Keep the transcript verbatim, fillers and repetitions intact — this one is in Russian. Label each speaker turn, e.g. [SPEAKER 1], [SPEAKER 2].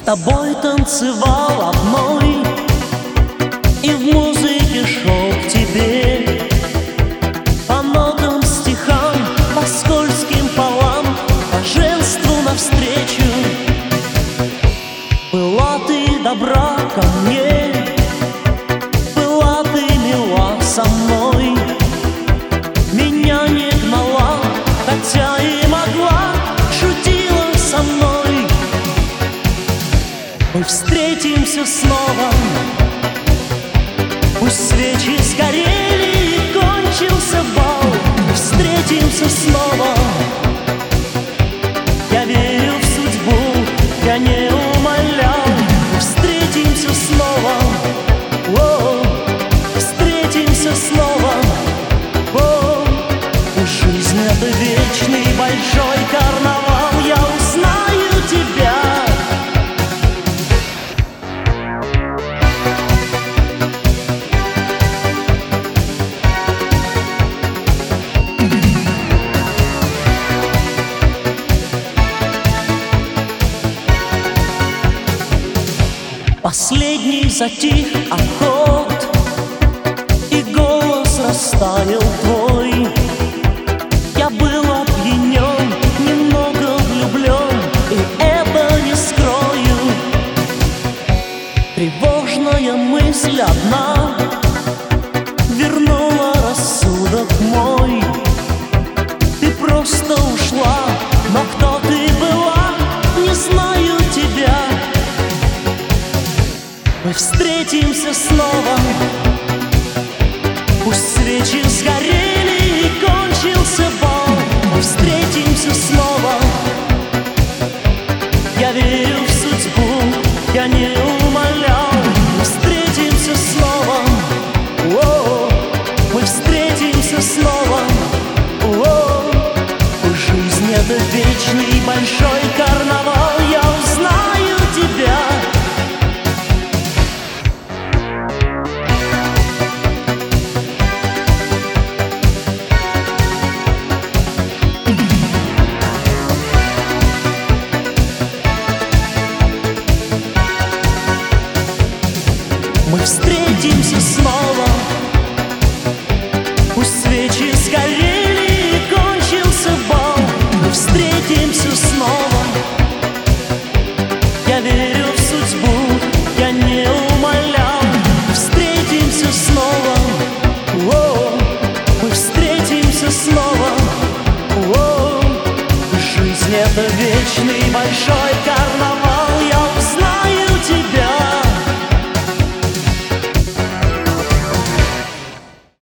[SPEAKER 1] тобой танцевал одной и в музыке шел к тебе, по нотам, стихам, по скользким полам, по женству навстречу. Была ты добра ко мне, была ты мила со мной, меня не гнала, хотя и могла, шутила со мной. Мы встретимся снова, пусть свечи сгорели и кончился бал. Мы встретимся снова, я верю в судьбу, я не умолял. Мы встретимся снова, о, встретимся снова, о. Жизнь — это вечный большой карнавал, я узнаю тебя. Последний затих аккорд, и голос растаял твой. Я был опьянен, немного влюблен, и это не скрою. Тревожная мысль одна вернула рассудок мой. Ты просто ушла, но кто ты была, не знаю тебя. Мы встретимся снова, пусть свечи сгорели и кончился бал. Мы встретимся снова, я верю в судьбу, я не умолял. Мы встретимся снова, о, мы встретимся снова, о. Жизнь — это вечный большой карнавал, я узнаю тебя. Мы встретимся снова, пусть свечи сгорели и кончился бал. Мы встретимся снова, я верю в судьбу, я не умолял. Мы встретимся снова, о, мы встретимся снова, о. Жизнь — это вечный большой карнавал.